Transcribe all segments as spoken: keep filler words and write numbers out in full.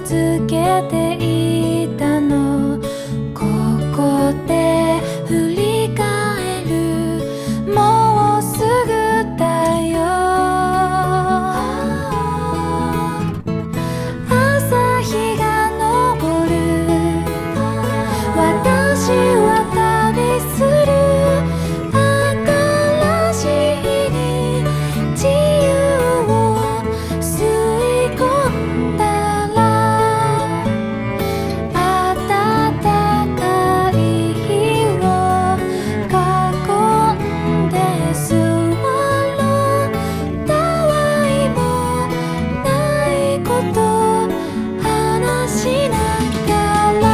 つけていたの。ここで振り返る、もうすぐだよ。朝日が昇る、私は旅する。新しい日に自由を吸い込んだら、暖かい日を囲んで座ろう。たわいもないこと話しながら、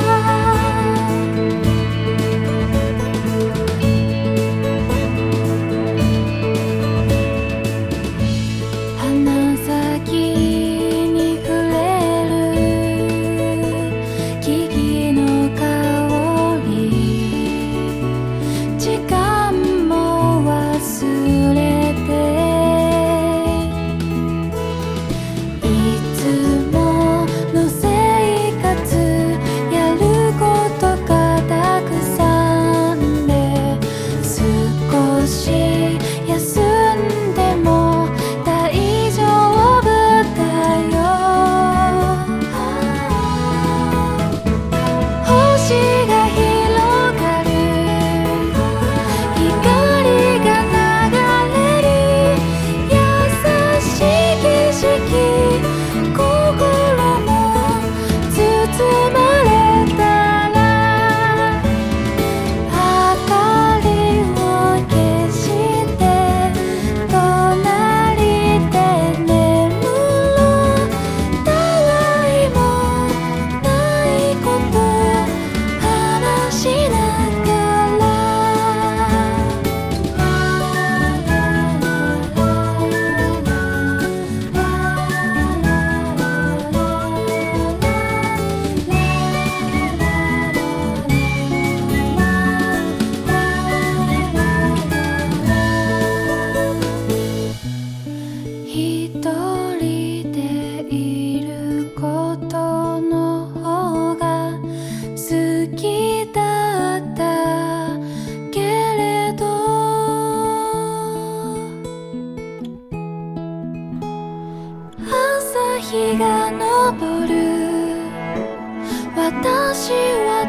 鼻先に触れる木々の香り、時間も忘れて、いつもの生活、やることがたくさんで、少し休んでも大丈夫だよ。星が広がる、光が流れる、優しい景色、心も包まれたら、明かりを消して隣で眠ろう。たわいもないこと話しながら、一人でいることの方が好きだったけれど、朝日が昇る、私は